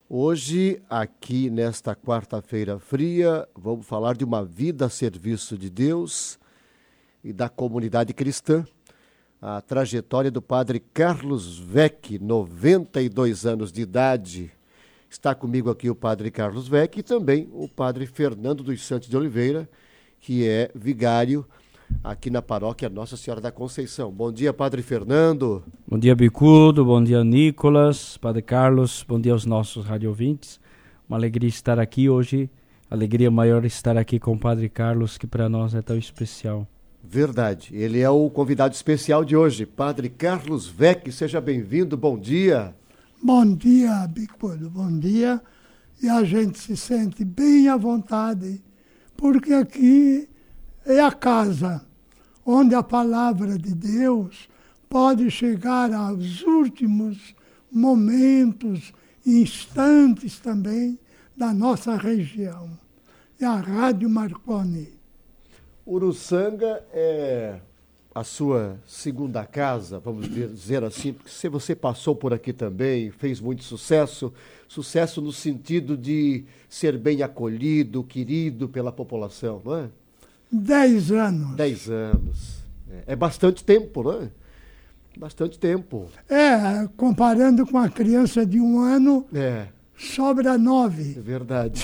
Hoje, aqui nesta quarta-feira fria, vamos falar de uma vida a serviço de Deus e da comunidade cristã. A trajetória do padre Carlos Weck, 92 anos de idade. Está comigo aqui o padre Carlos Weck e também o padre Fernando dos Santos de Oliveira, que é vigário aqui na paróquia Nossa Senhora da Conceição. Bom dia, padre Fernando. Bom dia, Bicudo. Bom dia, Nicolas, padre Carlos. Bom dia aos nossos radiovintes. Uma alegria estar aqui hoje. Alegria maior estar aqui com o padre Carlos, que para nós é tão especial. Verdade. Ele é o convidado especial de hoje. Padre Carlos Weck, seja bem-vindo. Bom dia. Bom dia, Bicudo. Bom dia. E a gente se sente bem à vontade, porque aqui é a casa onde a palavra de Deus pode chegar aos últimos momentos, instantes também da nossa região. É a Rádio Marconi. Uruçanga é a sua segunda casa, vamos dizer assim, porque se você passou por aqui também, fez muito sucesso, sucesso no sentido de ser bem acolhido, querido pela população, não é? 10 anos. 10 anos. É bastante tempo, não é? Bastante tempo. Comparando com a criança de 1 ano, sobra 9. É verdade.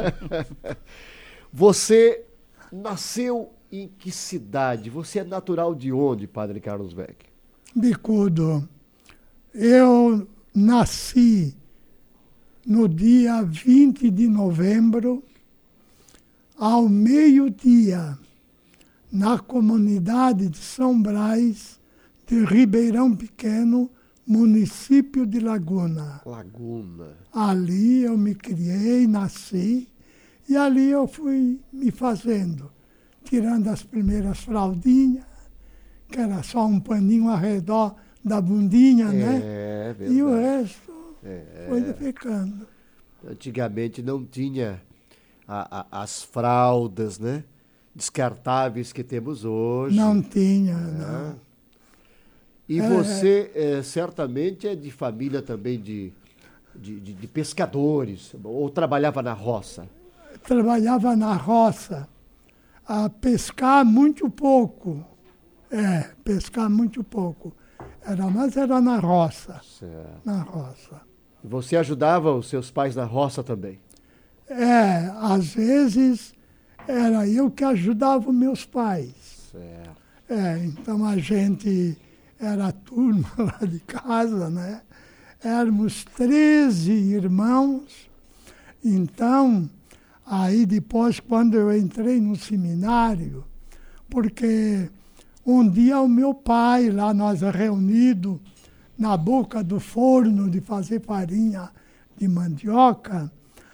Você nasceu em que cidade? Você é natural de onde, padre Carlos Weck? Bicudo, eu nasci no dia 20 de novembro, ao meio-dia, na comunidade de São Brás, de Ribeirão Pequeno, município de Laguna. Laguna. Ali eu me criei, nasci, e ali eu fui me fazendo, tirando as primeiras fraldinhas, que era só um paninho ao redor da bundinha, né? É verdade. E o resto foi ficando. Antigamente não tinha as fraldas, né? Descartáveis que temos hoje. Não tinha, não. E você certamente é de família também de pescadores, ou trabalhava na roça? Trabalhava na roça, a pescar muito pouco. Pescar muito pouco. Mas era na roça. Certo. Na roça. E você ajudava os seus pais na roça também? Às vezes era eu que ajudava meus pais. Certo. Então a gente era a turma lá de casa, né? Éramos 13 irmãos. Então, aí depois, quando eu entrei no seminário, porque um dia o meu pai, lá nós reunidos na boca do forno de fazer farinha de mandioca,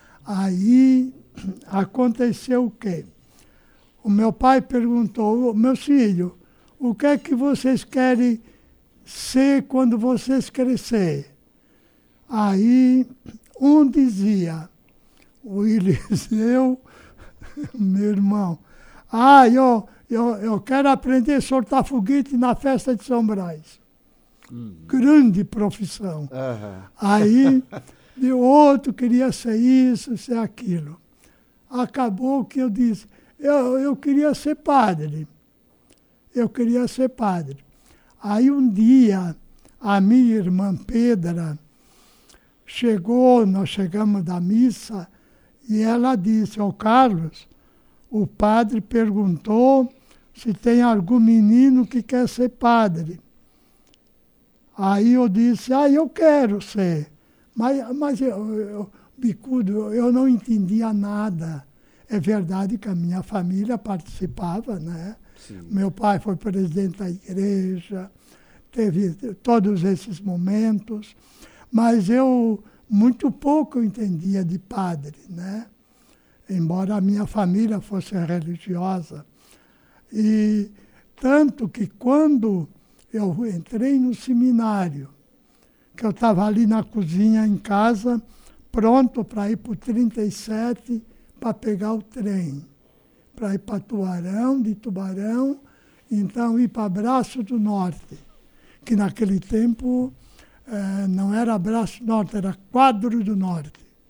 aí aconteceu o quê? O meu pai perguntou: meus filhos, o que é que vocês querem ser quando vocês crescerem? Aí um dizia, o Eliseu, meu irmão, eu quero aprender a soltar foguete na festa de São Brás. Grande profissão. Aí o outro queria ser isso, ser aquilo. Acabou que eu disse, eu queria ser padre. Eu queria ser padre. Aí um dia, a minha irmã Pedra chegou, nós chegamos da missa, e ela disse: Carlos, o padre perguntou se tem algum menino que quer ser padre. Aí eu disse: eu quero ser. Mas Bicudo, eu não entendia nada. É verdade que a minha família participava, né? Sim. Meu pai foi presidente da igreja, teve todos esses momentos, mas eu muito pouco entendia de padre, né? Embora a minha família fosse religiosa. E tanto que quando eu entrei no seminário, que eu estava ali na cozinha em casa, pronto para ir para o 37, para pegar o trem, para ir para Tubarão, de Tubarão, então ir para Braço do Norte, que naquele tempo não era Braço do Norte, era Quadro do Norte.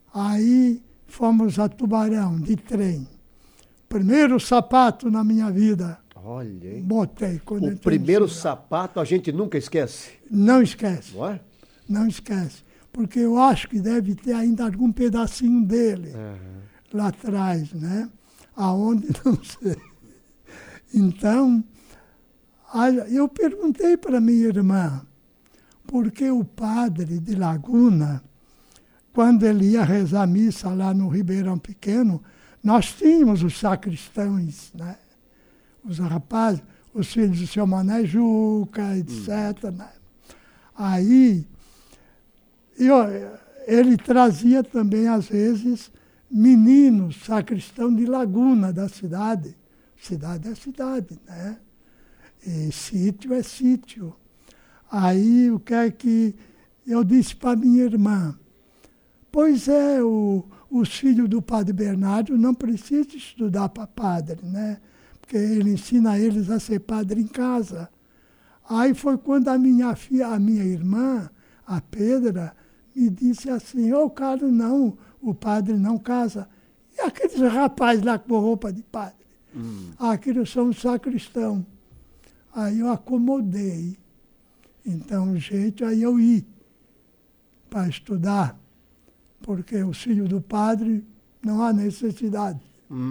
Aí fomos a Tubarão, de trem. Primeiro sapato na minha vida. Olha, hein? Botei. O primeiro sapato a gente nunca esquece. Não esquece. Não é? Não esquece. Porque eu acho que deve ter ainda algum pedacinho dele lá atrás, né? Aonde, não sei. Então, eu perguntei para minha irmã, por que o padre de Laguna, quando ele ia rezar a missa lá no Ribeirão Pequeno, nós tínhamos os sacristãos, né? Os rapazes, os filhos do seu Mané Juca, etc. Né? Aí, ele trazia também, às vezes, meninos sacristão de Laguna, da cidade. Cidade é cidade, né? E sítio é sítio. Aí, o que é que eu disse para minha irmã? Pois é, os filhos do padre Bernardo não precisam estudar para padre, né? Porque ele ensina eles a ser padre em casa. Aí foi quando a minha irmã, a Pedra, me disse assim, Carlos, não, o padre não casa. E aqueles rapazes lá com roupa de padre? Aqueles são os sacristão. Aí eu acomodei. Então, o jeito aí eu ir para estudar, porque o filho do padre não há necessidade.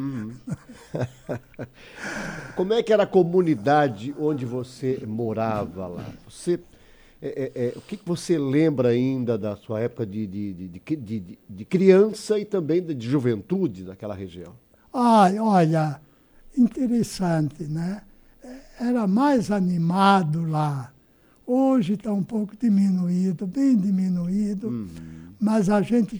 Como é que era a comunidade onde você morava lá? O que você lembra ainda da sua época de criança e também de juventude naquela região? Olha, interessante, né? Era mais animado lá. Hoje está um pouco diminuído, bem diminuído, mas a gente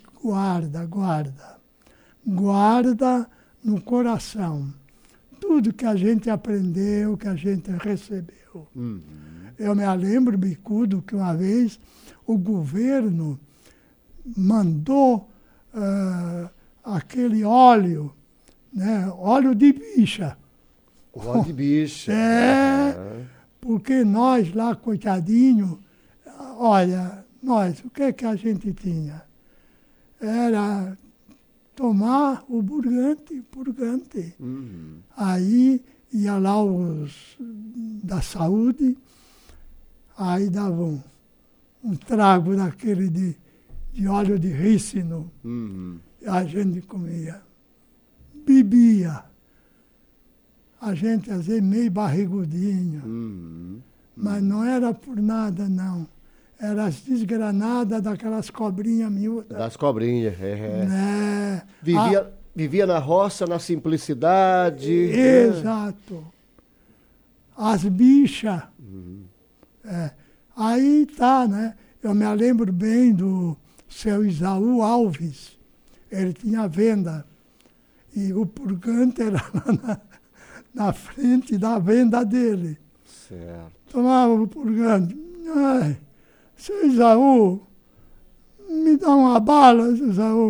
guarda no coração tudo que a gente aprendeu, que a gente recebeu. Eu me lembro, Bicudo, que uma vez o governo mandou aquele óleo, né? Óleo de bicha. Óleo de bicha. Porque nós lá, coitadinho, olha, o que é que a gente tinha? Era tomar o purgante. Aí ia lá os da saúde, aí davam um trago daquele de óleo de rícino, a gente comia, bebia. A gente, às vezes, meio barrigudinho. Mas não era por nada, não. Era as desgranadas daquelas cobrinhas miúdas. Das cobrinhas, Né? Vivia na roça, na simplicidade. Exato. As bichas. Aí tá, né? Eu me lembro bem do seu Isaú Alves. Ele tinha venda. E o purgante era lá na frente da venda dele. Certo. Tomava o purgante. Ai, seu Isaú, me dá uma bala, seu Isaú.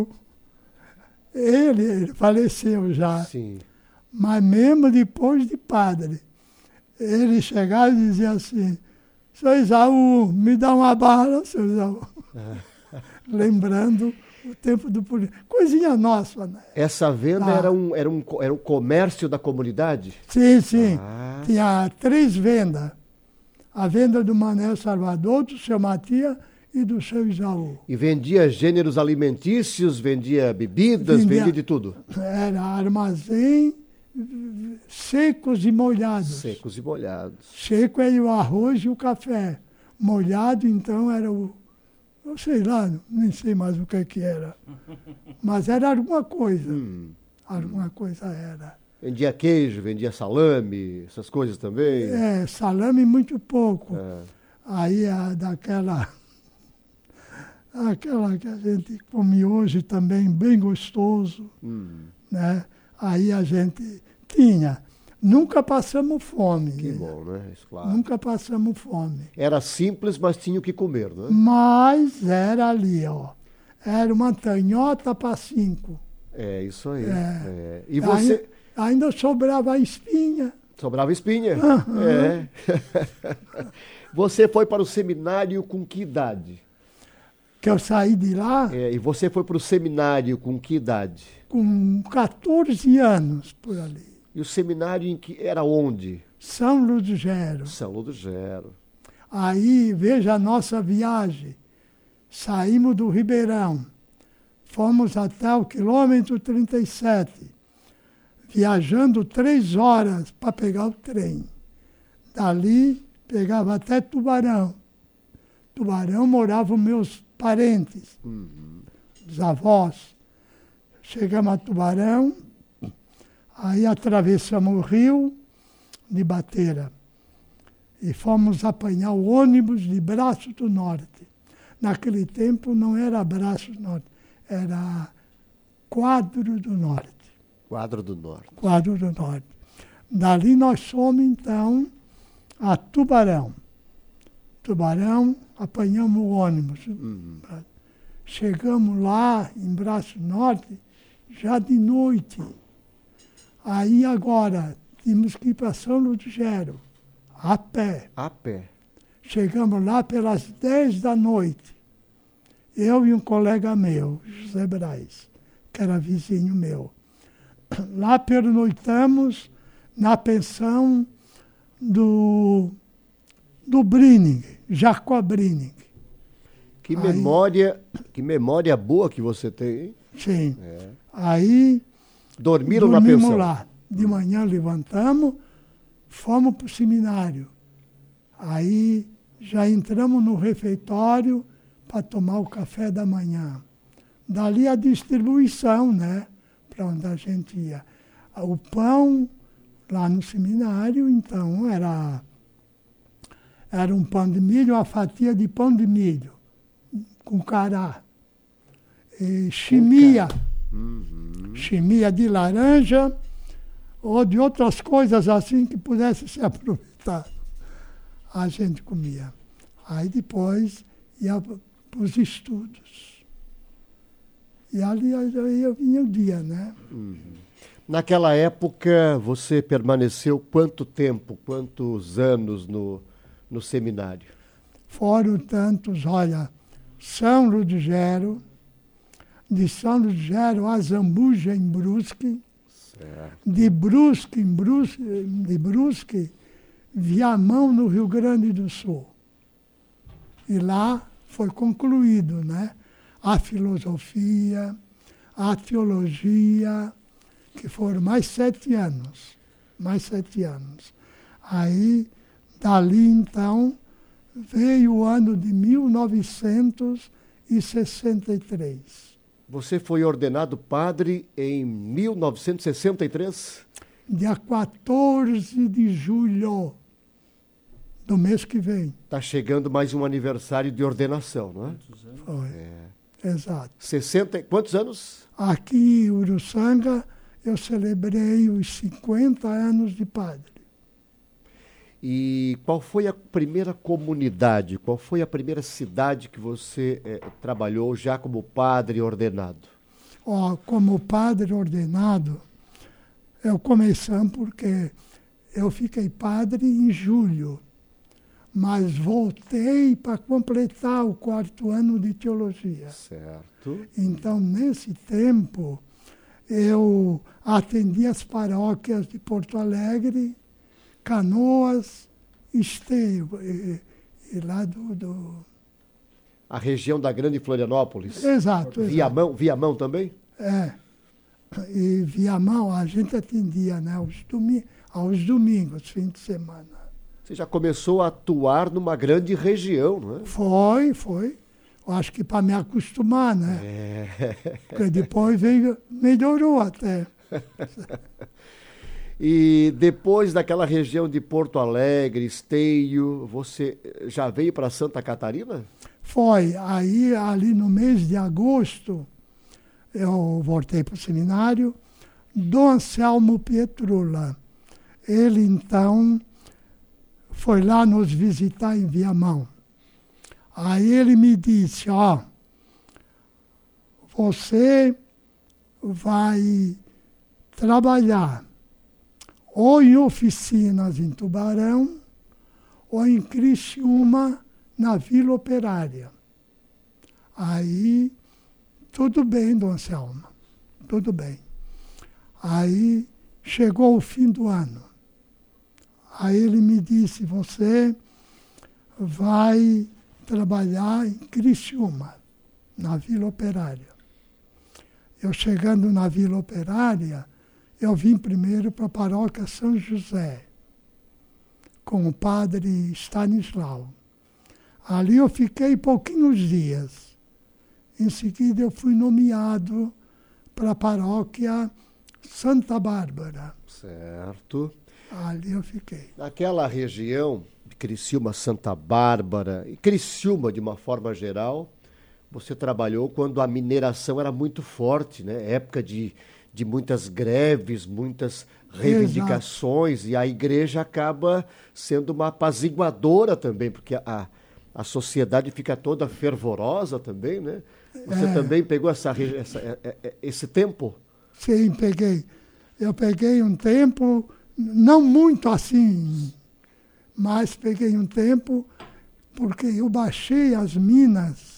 Ele faleceu já. Sim. Mas mesmo depois de padre, ele chegava e dizia assim, seu Isaú, me dá uma bala, seu Isaú. Lembrando o tempo do purgante. Coisinha nossa, né? Essa venda era um comércio da comunidade? Sim. Tinha 3 vendas. A venda do Mané Salvador, do seu Matias e do seu Isaú. E vendia gêneros alimentícios, vendia bebidas, vendia de tudo? Era armazém, secos e molhados. Secos e molhados. Seco era o arroz e o café. Molhado, então, era eu sei lá, nem sei mais o que era. Mas era alguma coisa. Alguma coisa era. Vendia queijo, vendia salame, essas coisas também? Salame muito pouco. Aí aquela que a gente come hoje também, bem gostoso. Né? Aí a gente tinha. Nunca passamos fome. Que bom, né? Isso, claro. Nunca passamos fome. Era simples, mas tinha o que comer, né? Mas era ali, ó. Era uma tanhota para 5. É, isso aí. E você... Ainda sobrava a espinha. Sobrava espinha? Você foi para o seminário com que idade? que eu saí de lá E você foi para o seminário com que idade? com 14 anos, por ali. E o seminário era onde? São Ludgero. São Ludgero. Aí, veja a nossa viagem. Saímos do Ribeirão, fomos até o quilômetro 37, viajando 3 horas para pegar o trem. Dali, pegava até Tubarão. Tubarão moravam meus parentes, os avós. Chegamos a Tubarão, aí atravessamos o rio de Bateira e fomos apanhar o ônibus de Braço do Norte. Naquele tempo não era Braço do Norte, era Quadro do Norte. Quadro do Norte. Quadro do Norte. Dali nós fomos, então, a Tubarão. Tubarão, apanhamos o ônibus. Chegamos lá, em Braço do Norte, já de noite. Aí agora, tínhamos que ir para São Ludgero, a pé. A pé. Chegamos lá pelas 10 da noite. Eu e um colega meu, José Braz, que era vizinho meu. Lá pernoitamos na pensão do Brining, Jacó Brining. Que memória boa que você tem, hein? Sim. Aí Dormiram na pensão? Lá. De manhã levantamos, fomos para o seminário. Aí já entramos no refeitório para tomar o café da manhã. Dali a distribuição, né? Para onde a gente ia. O pão, lá no seminário, então, era um pão de milho, uma fatia de pão de milho, com cará. E chimia. Chimia de laranja ou de outras coisas assim que pudesse ser aproveitado. A gente comia. Aí depois ia para os estudos. E ali eu vinha o dia, né? Naquela época, você permaneceu quanto tempo, quantos anos no seminário? Foram tantos, olha, São Ludgero, de São Ludgero a Zambuja, em Brusque, Certo. de Brusque, Viamão, no Rio Grande do Sul. E lá foi concluído, né? A filosofia, a teologia, que foram mais 7 anos. Aí, dali, então, veio o ano de 1963. Você foi ordenado padre em 1963? Dia 14 de julho do mês que vem. Está chegando mais um aniversário de ordenação, não é? Foi. Exato. Quantos anos? Aqui em Uruçanga, eu celebrei os 50 anos de padre. E qual foi a primeira comunidade, qual foi a primeira cidade que você trabalhou já como padre ordenado? Como padre ordenado, eu comecei porque eu fiquei padre em julho, mas voltei para completar o 4º ano de teologia. Certo. Então, nesse tempo, eu atendi as paróquias de Porto Alegre, Canoas, Esteio, e lá A região da Grande Florianópolis? Exato. Viamão também? E Viamão a gente atendia, né, aos domingos, fim de semana. Você já começou a atuar numa grande região, não é? Foi. Eu acho que para me acostumar, né? Porque depois melhorou até. E depois daquela região de Porto Alegre, Esteio, você já veio para Santa Catarina? Foi. Aí, ali no mês de agosto, eu voltei para o seminário. Dom Anselmo Pietrula, ele então foi lá nos visitar em Viamão. Aí ele me disse, você vai trabalhar ou em oficinas em Tubarão, ou em Criciúma, na Vila Operária. Aí, tudo bem, Dom Anselmo, tudo bem. Aí, chegou o fim do ano. Aí ele me disse, você vai trabalhar em Criciúma, na Vila Operária. Eu chegando na Vila Operária, eu vim primeiro para a paróquia São José, com o padre Stanislau. Ali eu fiquei pouquinhos dias. Em seguida eu fui nomeado para a paróquia Santa Bárbara. Certo. Ali eu fiquei. Naquela região, Criciúma, Santa Bárbara, e Criciúma de uma forma geral, você trabalhou quando a mineração era muito forte, né? Época de muitas greves, muitas reivindicações, exato. E a igreja acaba sendo uma apaziguadora também, porque a sociedade fica toda fervorosa também, né? Você também pegou esse tempo? Sim, peguei. Eu peguei um tempo, não muito assim, mas peguei um tempo porque eu baixei as minas.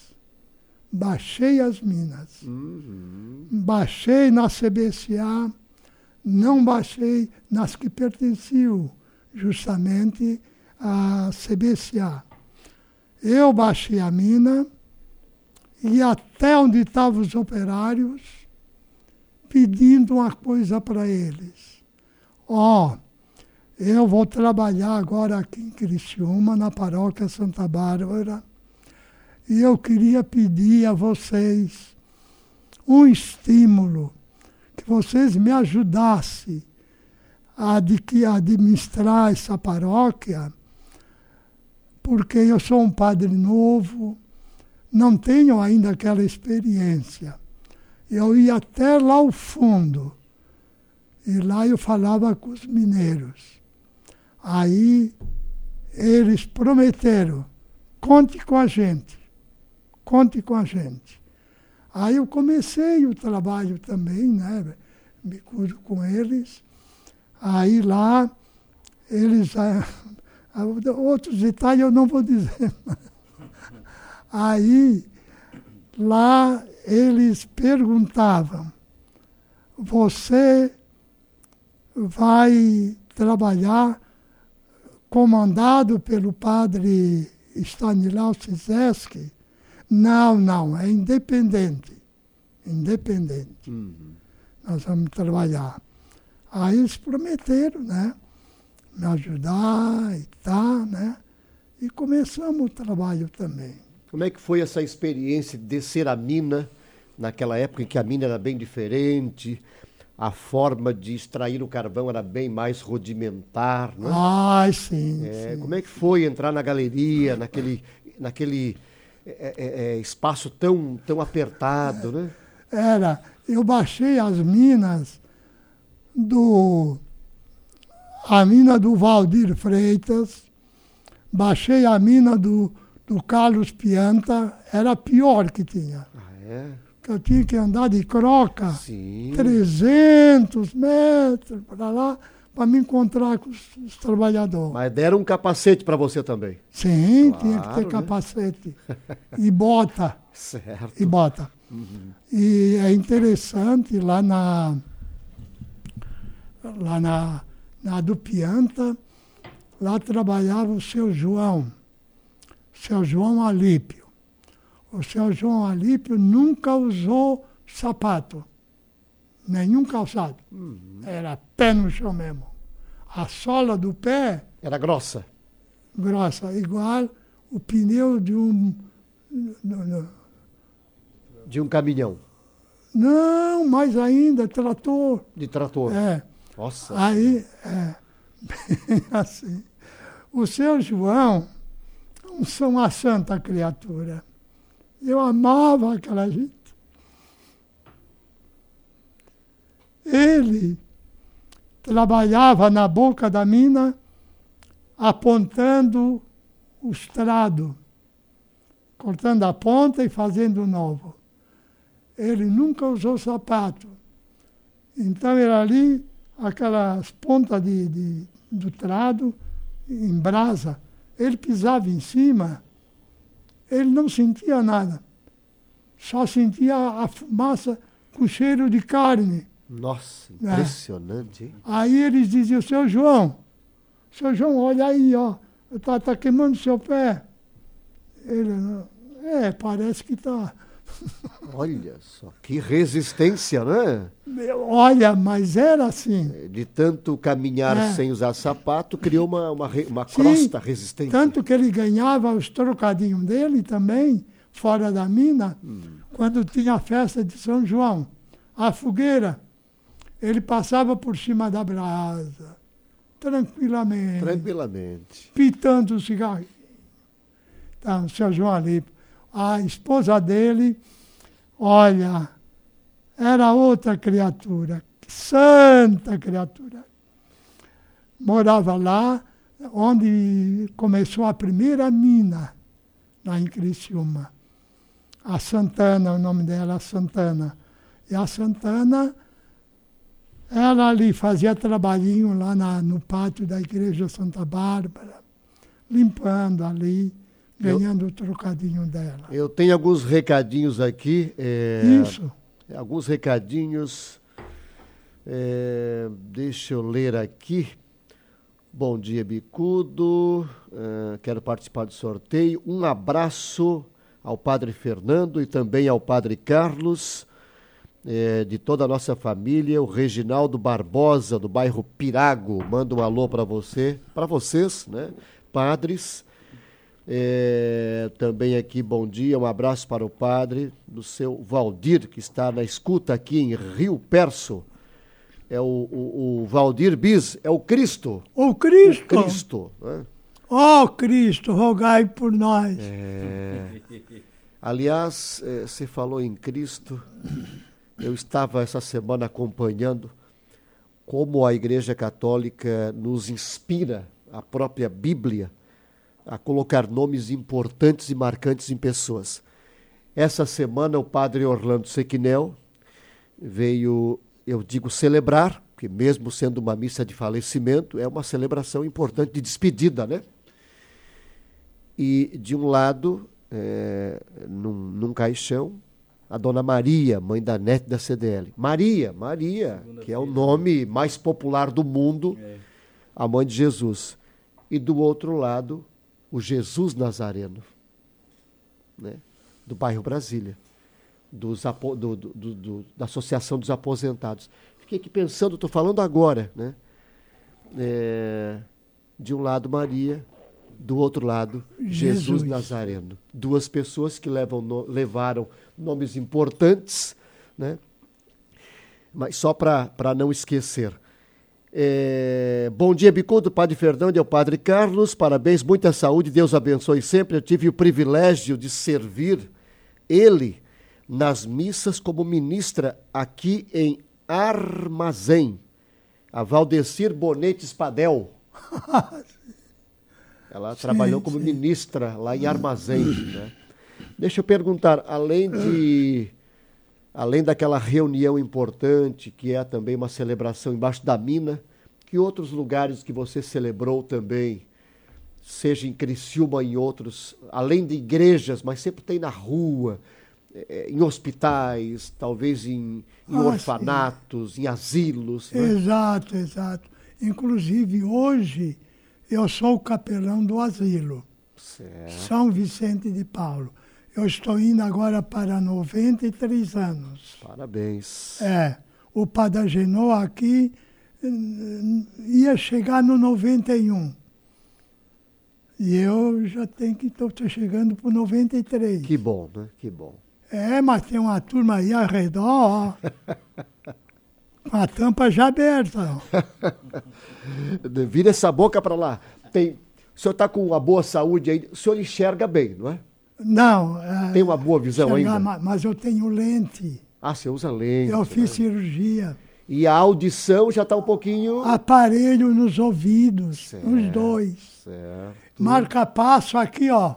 Uhum. Baixei na CBCA, não baixei nas que pertenciam justamente à CBCA. Eu baixei a mina e até onde estavam os operários pedindo uma coisa para eles. Eu vou trabalhar agora aqui em Criciúma, na paróquia Santa Bárbara, e eu queria pedir a vocês um estímulo, que vocês me ajudassem a administrar essa paróquia, porque eu sou um padre novo, não tenho ainda aquela experiência. Eu ia até lá ao fundo, e lá eu falava com os mineiros. Aí eles prometeram, conte com a gente. Aí eu comecei o trabalho também, né? Me cuido com eles. Aí lá, eles... outros detalhes eu não vou dizer. Aí, lá, eles perguntavam, você vai trabalhar comandado pelo padre Stanislau Cizeski? Não, é independente. Uhum. Nós vamos trabalhar. Aí eles prometeram, né? Me ajudar e tal, né? E começamos o trabalho também. Como é que foi essa experiência de descer a mina, naquela época em que a mina era bem diferente, a forma de extrair o carvão era bem mais rudimentar, né? Sim. Como é que foi entrar na galeria, naquele espaço tão apertado, né? Eu baixei as minas a mina do Valdir Freitas, baixei a mina do Carlos Pianta, era a pior que tinha. Que eu tinha que andar de croca, Sim. 300 metros para lá, para me encontrar com os trabalhadores. Mas deram um capacete para você também? Sim, claro, tinha que ter capacete. E bota. Certo. E bota. Uhum. E é interessante, lá na do Pianta, lá trabalhava o seu João Alípio. O seu João Alípio nunca usou sapato, nenhum calçado. Uhum. Era pé no chão mesmo. A sola do pé... Era grossa? Grossa, igual o pneu de um... De um caminhão? Não, mais ainda, trator. De trator? Nossa. Aí, bem assim. O seu João, uma santa criatura. Eu amava aquela gente. Ele trabalhava na boca da mina, apontando o estrado, cortando a ponta e fazendo o novo. Ele nunca usou sapato. Então, era ali, aquelas pontas do trado, em brasa. Ele pisava em cima, ele não sentia nada. só sentia a fumaça com cheiro de carne. Nossa, impressionante, hein? Aí eles diziam, seu João, olha aí, ó, tá queimando seu pé. Ele, parece que tá. Olha só, que resistência, né? Olha, mas era assim. De tanto caminhar sem usar sapato, criou uma Sim, crosta resistente. Tanto que ele ganhava os trocadinhos dele também, fora da mina, quando tinha a festa de São João. A fogueira, ele passava por cima da brasa, tranquilamente. Pitando o cigarro. Então, o seu João ali, a esposa dele, olha, era outra criatura, santa criatura. Morava lá, onde começou a primeira mina, lá em Criciúma. A Santana, o nome dela, Santana. E a Santana, ela ali fazia trabalhinho lá no pátio da Igreja Santa Bárbara, limpando ali, ganhando o trocadinho dela. Eu tenho alguns recadinhos aqui. Isso. Alguns recadinhos. Deixa eu ler aqui. Bom dia, Bicudo. Quero participar do sorteio. Um abraço ao Padre Fernando e também ao Padre Carlos, de toda a nossa família. O Reginaldo Barbosa, do bairro Pirago, manda um alô para vocês, né, padres. Também aqui, bom dia, um abraço para o padre, do seu Valdir, que está na escuta aqui em Rio Perso. É o Valdir Bis, é o Cristo. O Cristo. O Cristo, né? Ó Cristo, rogai por nós. Aliás, você falou em Cristo, eu estava essa semana acompanhando como a Igreja Católica nos inspira, a própria Bíblia, a colocar nomes importantes e marcantes em pessoas. Essa semana o padre Orlando Sequinel veio, eu digo, celebrar, porque mesmo sendo uma missa de falecimento, é uma celebração importante de despedida, né? E de um lado, num caixão, a Dona Maria, mãe da Nete da CDL. Maria, que é o nome mais popular do mundo, a mãe de Jesus. E do outro lado, o Jesus Nazareno, né? Do bairro Brasília, da Associação dos Aposentados. Fiquei aqui pensando, estou falando agora, né? De um lado Maria, do outro lado Jesus Nazareno. Duas pessoas que levaram nomes importantes, né? Mas só para não esquecer. Bom dia, Bicudo, Padre Fernando e ao Padre Carlos, parabéns, muita saúde, Deus abençoe sempre. Eu tive o privilégio de servir ele nas missas como ministra aqui em Armazém, a Valdecir Bonete Spadel. Ela trabalhou como ministra lá em Armazém, né? Deixa eu perguntar, além daquela reunião importante, que é também uma celebração embaixo da mina, que outros lugares que você celebrou também, seja em Criciúma, em outros, além de igrejas, mas sempre tem na rua, em hospitais, talvez em orfanatos, em asilos, né? Exato. Inclusive, hoje, eu sou o capelão do asilo, certo. São Vicente de Paulo. Eu estou indo agora para 93 anos. Parabéns. O Padre Agenor aqui ia chegar no 91. E eu já estou chegando para o 93. Que bom, né? Que bom. Mas tem uma turma aí ao redor, ó, com a tampa já aberta. Vira essa boca para lá. O senhor está com uma boa saúde aí, o senhor enxerga bem, não é? Não. Tem uma boa visão ainda? Mas eu tenho lente. Ah, você usa lente. Eu fiz cirurgia. E a audição já está um pouquinho... Aparelho nos ouvidos, certo, os dois. Certo. Marca-passo aqui, ó.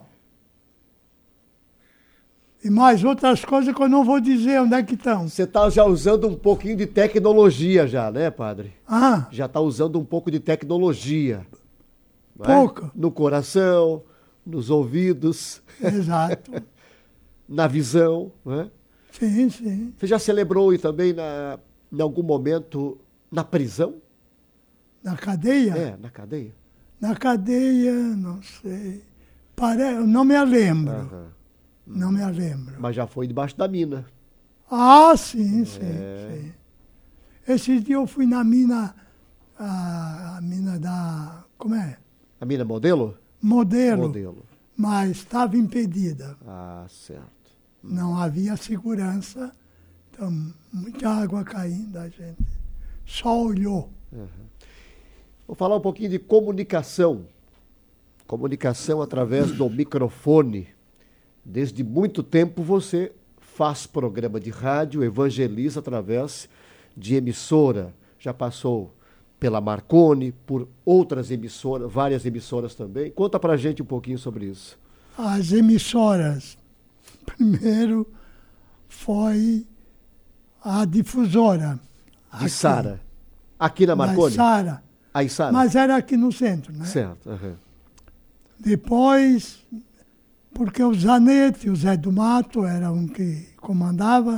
E mais outras coisas que eu não vou dizer onde é que estão. Você está já usando um pouquinho de tecnologia já, né, padre? Já está usando um pouco de tecnologia. Pouco. No coração, nos ouvidos. Exato. na visão, né? Sim, sim. Você já celebrou e também em algum momento na prisão? Na cadeia? É, na cadeia. Na cadeia, não sei. Não me lembro. Aham. Não me lembro. Mas já foi debaixo da mina. Ah, sim, sim. Esse dia eu fui na mina, a mina da... Como é? A mina modelo? Modelo. Mas estava impedida. Ah, certo. Não havia segurança. Então, muita água caindo, a gente só olhou. Vou falar um pouquinho de comunicação. Comunicação através do microfone. Desde muito tempo você faz programa de rádio, evangeliza através de emissora. Já passou pela Marconi, por outras emissoras, várias emissoras também. Conta pra gente um pouquinho sobre isso. As emissoras. Primeiro foi a difusora. De Sara. Aqui na Marconi? Sara. Aí, Sara? Mas era aqui no centro, né? Certo. Uhum. Depois, porque o Zanetti, o Zé do Mato, era um que comandava.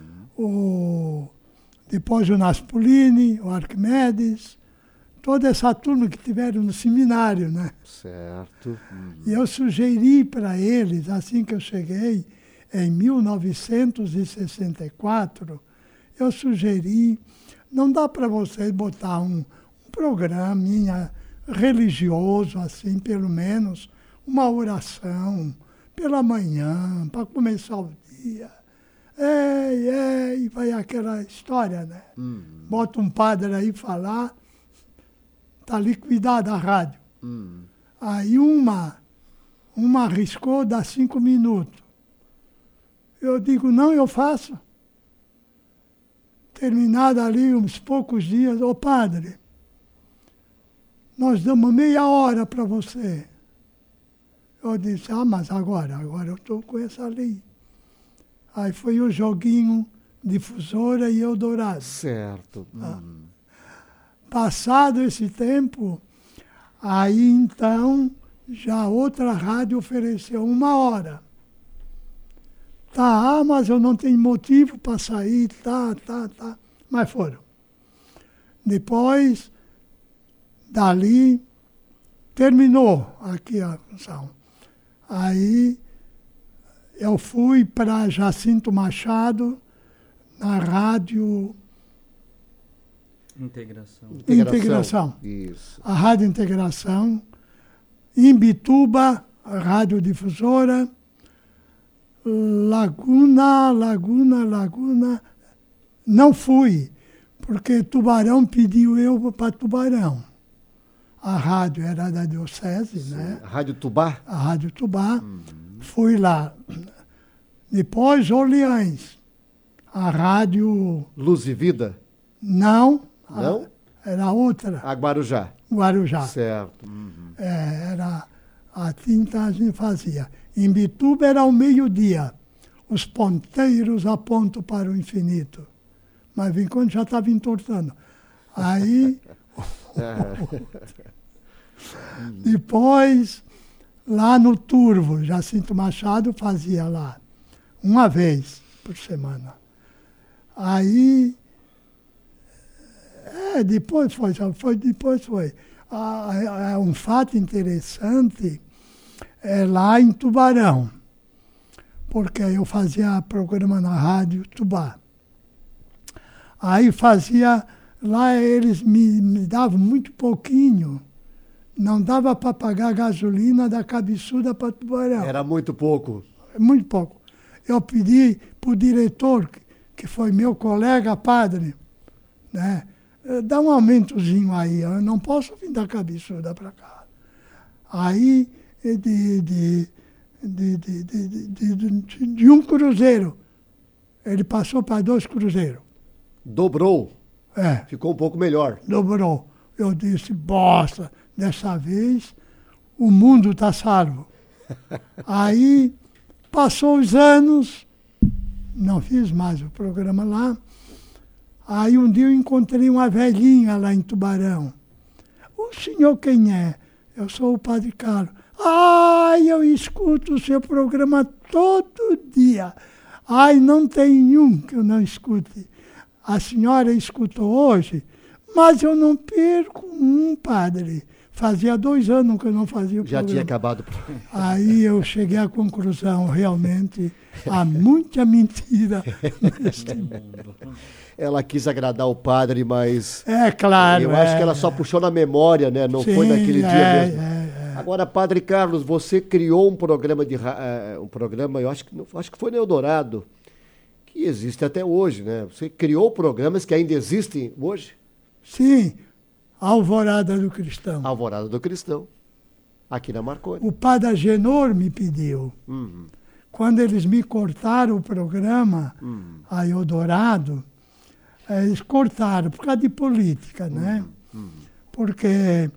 Depois o Naspolini, o Arquimedes, toda essa turma que tiveram no seminário, né? Certo. E eu sugeri para eles, assim que eu cheguei, em 1964, eu sugeri, não dá para vocês botar um programinha religioso, assim, pelo menos, uma oração pela manhã, para começar o dia. E vai aquela história, né? Bota um padre aí falar, está liquidada a rádio. Aí uma arriscou dar 5 minutos. Eu digo, não, eu faço. Terminado ali uns poucos dias, ô padre, nós damos meia hora para você. Eu disse, mas agora eu estou com essa lei. Aí foi o joguinho Difusora e Eldorado. Certo. Passado esse tempo, aí então já outra rádio ofereceu 1 hora. Tá, mas eu não tenho motivo para sair, tá. Mas foram. Depois, dali, terminou aqui a função. Aí eu fui para Jacinto Machado, na rádio... Integração. Isso. A Rádio Integração. Em Bituba, a Rádio Difusora. Laguna. Não fui, porque Tubarão pediu eu para Tubarão. A rádio era da Diocese, né? A Rádio Tubá? A Rádio Tubá. Fui lá. Depois, Orleans. A Rádio... Luz e Vida? Não. Não? Era outra. A Guarujá? Guarujá. Certo. Era a tinta a gente fazia. Em Bituba era ao meio-dia. Os ponteiros apontam para o infinito. Mas enquanto já estava entortando. Aí... Depois, lá no Turvo, Jacinto Machado fazia lá. Uma vez por semana. Aí... depois foi. Um fato interessante é lá em Tubarão, porque eu fazia programa na Rádio Tubá. Aí fazia, lá eles me davam muito pouquinho, não dava para pagar a gasolina da Cabeçuda para Tubarão. Era muito pouco. Muito pouco. Eu pedi para o diretor, que foi meu colega padre, né? Dá um aumentozinho aí, eu não posso vir da Cabeçuda para cá. Aí, de um cruzeiro, ele passou para 2 cruzeiros. Dobrou? É. Ficou um pouco melhor. Dobrou. Eu disse, bosta, dessa vez o mundo está salvo. Aí, passou os anos, não fiz mais o programa lá. Aí um dia eu encontrei uma velhinha lá em Tubarão. O senhor quem é? Eu sou o Padre Carlos. Eu escuto o seu programa todo dia. Ai, não tem um que eu não escute. A senhora escutou hoje, mas eu não perco um, padre. Fazia 2 anos que eu não fazia o Já programa. tinha acabado. Aí eu cheguei à conclusão, realmente, há muita mentira neste mundo. Ela quis agradar o padre, mas É claro. eu acho que ela só puxou na memória, né? Não Sim, foi naquele dia mesmo. É. Agora, Padre Carlos, você criou um programa eu acho que foi no Eldorado, que existe até hoje, né? Você criou programas que ainda existem hoje? Sim, Alvorada do Cristão. Alvorada do Cristão, aqui na Marconi. O padre Agenor me pediu. Quando eles me cortaram o programa, a Eldorado, eles cortaram por causa de política, né? Porque,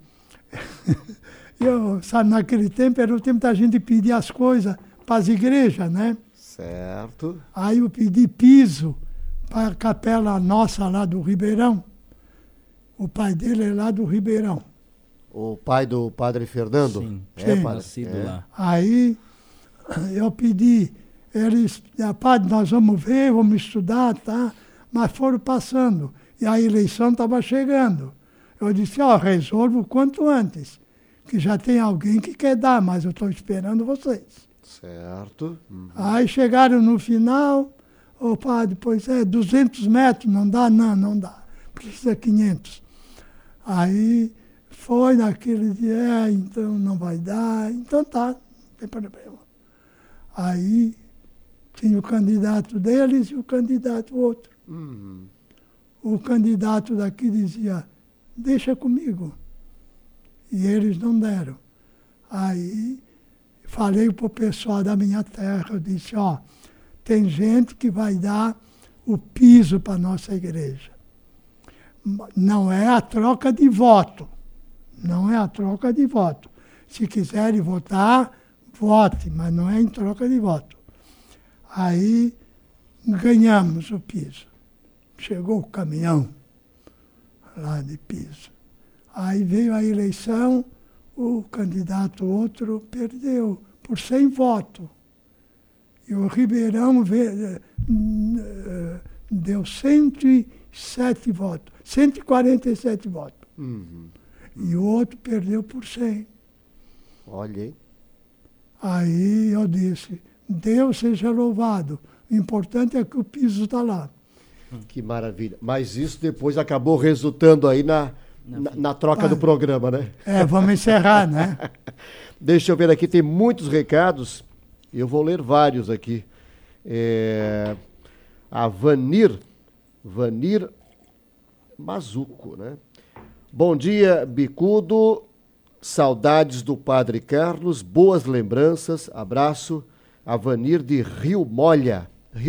sabe, naquele tempo era o tempo da gente pedir as coisas para as igrejas, né? Certo. Aí eu pedi piso para a capela nossa lá do Ribeirão. O pai dele é lá do Ribeirão. O pai do Padre Fernando? Sim, É, sim. padre. nascido lá. Aí eu pedi, eles, padre, nós vamos ver, vamos estudar, tá? Mas foram passando. E a eleição estava chegando. Eu disse, resolvo o quanto antes, que já tem alguém que quer dar, mas eu estou esperando vocês. Certo. Aí chegaram no final, padre, 200 metros, não dá? Não dá. Precisa 500. Aí foi naquele dia, então não vai dar, então tá, não tem problema. Aí tinha o candidato deles e o candidato outro. O candidato daqui dizia, deixa comigo. E eles não deram. Aí falei para o pessoal da minha terra, eu disse, tem gente que vai dar o piso para a nossa igreja. Não é a troca de voto. Não é a troca de voto. Se quiserem votar, vote, mas não é em troca de voto. Aí ganhamos o piso. Chegou o caminhão lá de piso. Aí veio a eleição, o candidato outro perdeu por 100 votos. E o Ribeirão deu 107 votos, 147 votos. E o outro perdeu por 100. Olha aí. Aí eu disse, Deus seja louvado. O importante é que o piso está lá. Que maravilha. Mas isso depois acabou resultando aí na troca do programa, né? Vamos encerrar, né? Deixa eu ver aqui, tem muitos recados. Eu vou ler vários aqui. A Vanir Mazuco, né? Bom dia, Bicudo. Saudades do Padre Carlos, boas lembranças. Abraço. A Vanir de Rio Molha.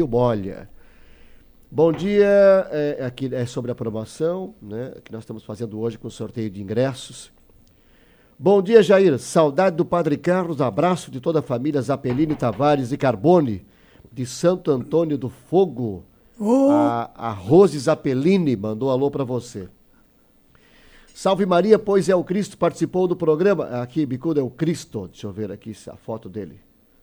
Bom dia, aqui é sobre a promoção, né, que nós estamos fazendo hoje com o sorteio de ingressos. Bom dia, Jair. Saudade do Padre Carlos. Abraço de toda a família Zapelini, Tavares e Carbone, de Santo Antônio do Fogo. A Rose Zapelini mandou alô para você. Salve Maria, pois é o Cristo, participou do programa. Aqui, Bicudo, é o Cristo. Deixa eu ver aqui a foto dele.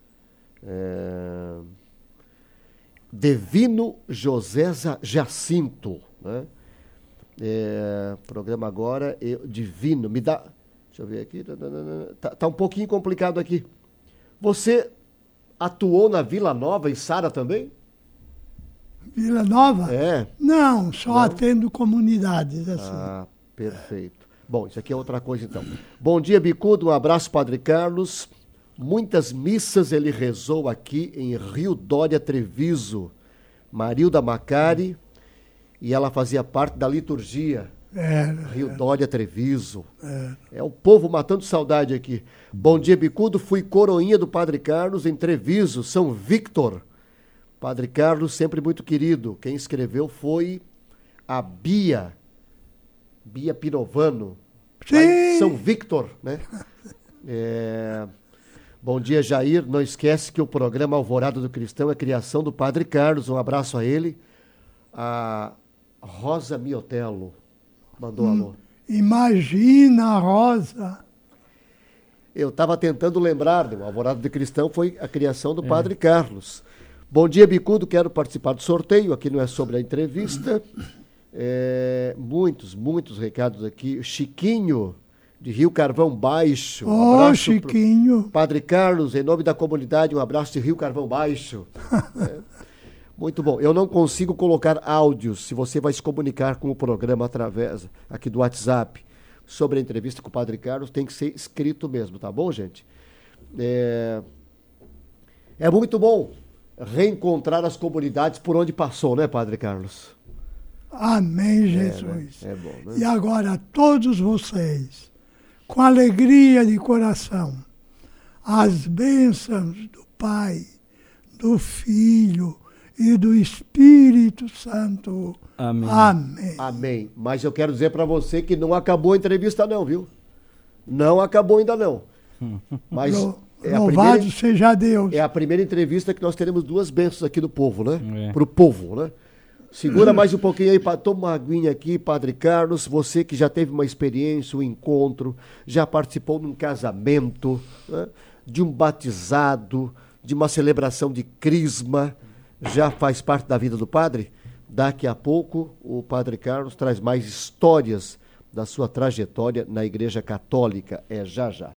Divino José Jacinto, né? Programa agora, Divino, me dá... Deixa eu ver aqui. Tá um pouquinho complicado aqui. Você atuou na Vila Nova, em Sara também? Vila Nova? Não, só Não? atendo comunidades, assim. Perfeito. Bom, isso aqui é outra coisa então. Bom dia, Bicudo, um abraço, Padre Carlos. Muitas missas ele rezou aqui em Rio Dória, Treviso. Marilda Macari, e ela fazia parte da liturgia. Rio Dória, Treviso. É o povo matando saudade aqui. Bom dia, Bicudo. Fui coroinha do Padre Carlos em Treviso, São Victor. Padre Carlos, sempre muito querido. Quem escreveu foi a Bia Pirovano. Sim. Lá em São Victor, né? Bom dia, Jair. Não esquece que o programa Alvorada do Cristão é criação do Padre Carlos. Um abraço a ele. A Rosa Miotello mandou alô. Imagina a Rosa. Eu estava tentando lembrar, o Alvorada de Cristão foi a criação do Padre Carlos. Bom dia, Bicudo, quero participar do sorteio, aqui não é sobre a entrevista. Muitos recados aqui. Chiquinho, de Rio Carvão Baixo. Ô, Chiquinho. Padre Carlos, em nome da comunidade, um abraço de Rio Carvão Baixo. Muito bom. Eu não consigo colocar áudios, se você vai se comunicar com o programa através aqui do WhatsApp sobre a entrevista com o Padre Carlos, tem que ser escrito mesmo, tá bom, gente? É muito bom reencontrar as comunidades por onde passou, né, Padre Carlos? Amém, Jesus. É bom, né? E agora, todos vocês, com alegria de coração, as bênçãos do Pai, do Filho e do Espírito Santo. Amém. Amém. Amém. Mas eu quero dizer para você que não acabou a entrevista não, viu? Não acabou ainda não. Mas louvado seja Deus. É a primeira entrevista que nós teremos 2 bênçãos aqui do povo, né? É. Pro povo, né? Segura mais um pouquinho aí, toma uma aguinha aqui, Padre Carlos. Você que já teve uma experiência, um encontro, já participou de um casamento, né? De um batizado, de uma celebração de crisma, já faz parte da vida do padre? Daqui a pouco o Padre Carlos traz mais histórias da sua trajetória na Igreja Católica. É já já.